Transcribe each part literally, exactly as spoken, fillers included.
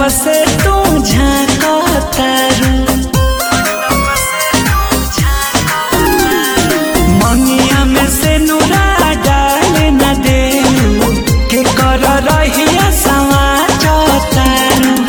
से तू झांकतारू मंगिया में से नूरा डाल न दे के कर रहिया समाचारू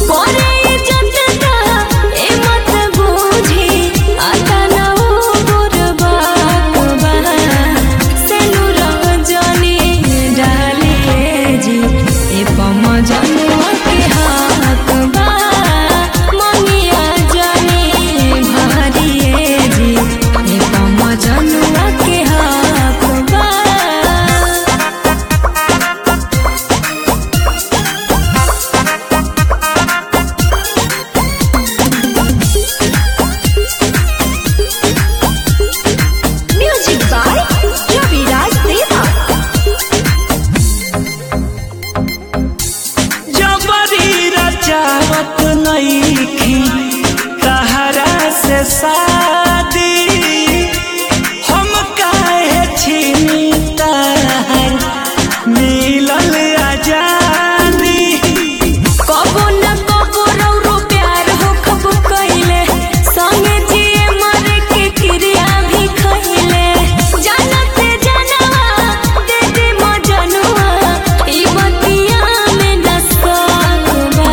चाहत नईखी तहरा से शादी हम काहे छीनी तहर मिलल आजादी कबो न कबो रौरो प्यार हो कब कइले संगे जिए मरे के क्रिया भी खइले जानते जानवा दे दे मजनुआ ई बतिया में न सकबा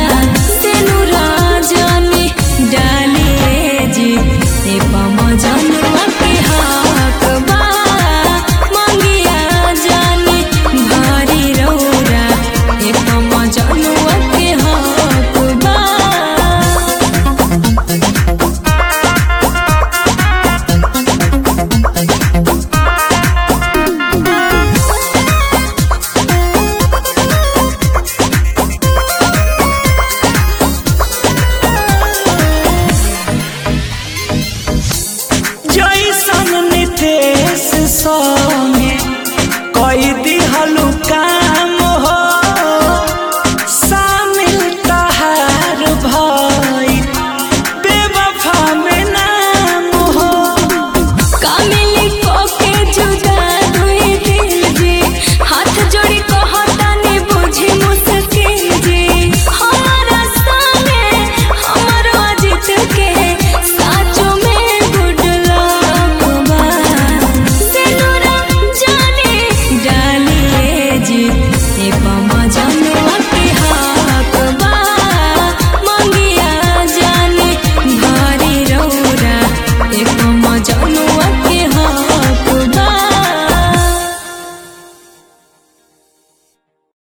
डालिए जी ए पमजनुआ के हक बा मंगिया जानी भारी रौरा ए पमजनुआ के हक बा जैसन नितेश संगे कई दिहलु का